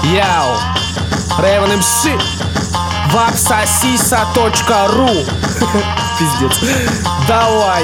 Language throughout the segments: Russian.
Яу, Raven MC, vapsasisa.ru. Пиздец. Давай,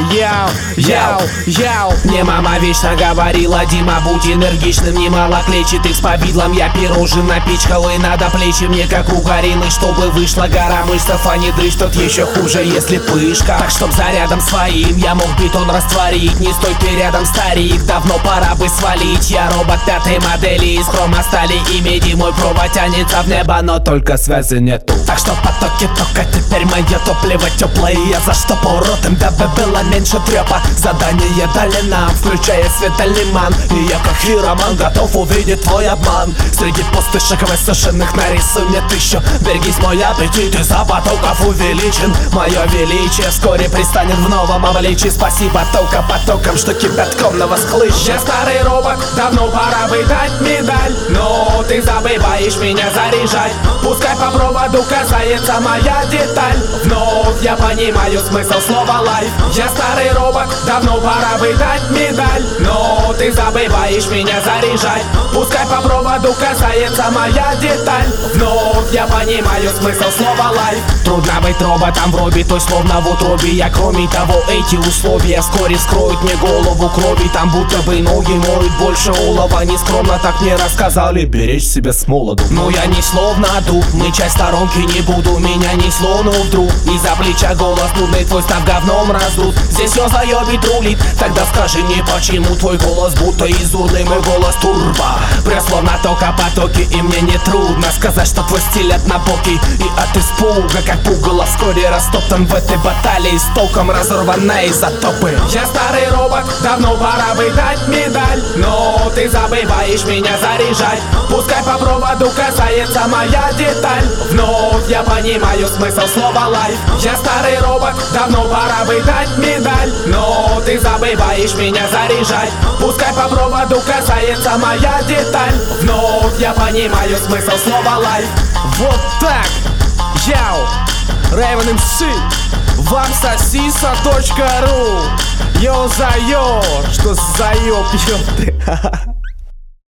яу. Мне мама вечно говорила: Дима, будь энергичным, немало клетчатых с повидлом. Я пирожен напичкал и надо плечи мне как у гориллы, чтобы вышла гора мышцев, а не дрыщ. Тот еще хуже, если пышка. Так чтоб зарядом своим я мог бетон растворить. Не стой ты рядом, старик, давно пора бы свалить. Я робот пятой модели из хромостали и меди. Мой провод тянется в небо, но только связи нету. Так что потоки тока теперь мое топливо теплое. Я за что уродом, дабы было меньше трепа. Задание дали нам, включая светолиман. И я как хироман готов увидеть твой обман. Среди пустышек высушенных нарисуй мне тысячу. Берегись, мой аппетит из-за потоков увеличен. Мое величие вскоре пристанет в новом обличии. Спасибо только потокам, что кипятком на восхлыщ. Я старый робот, давно пора бы дать медаль. Но ты забываешь меня заряжать. Пускай по проводу касается моя деталь. Вновь я понимаю смысл слова лайф. Я старый робот, давно пора бы дать медаль. Но ты забываешь меня заряжать. Пускай по проводу касается моя деталь. Вновь я понимаю смысл слова лайф. Трудно быть роботом в робе, то словно в утробе. Я кроме того, эти условия вскоре вскроют мне голову крови. Там будто бы ноги моют больше олова. Нескромно так мне рассказали, беречь себя с молоду. Но я не словно дуб, мычать сторонки не буду. Меня несло, но вдруг из-за плеча голос нудный твой став говном раздут. Здесь все заебит рулит. Тогда скажи мне, почему твой голос будто из урны, мой голос турбо. Словно только потоки, и мне не трудно сказать, что твой стиль однобокий. И от испуга, как пугало, вскоре растоптан в этой баталии, с толком разорванной изотопы. Я старый робот, давно пора бы дать медаль. Но ты забываешь меня заряжать. Пускай по проводу касается моя деталь. Вновь я понимаю смысл слова лайф. Я старый робот, давно пора бы дать медаль. Но ты забываешь меня заряжать. Пускай по проводу касается моя деталь. Вновь я понимаю смысл слова лайф. Вот так, яу, Raven MC, vapsasisa.ru. Йо за йо, что за ёб, ёпты.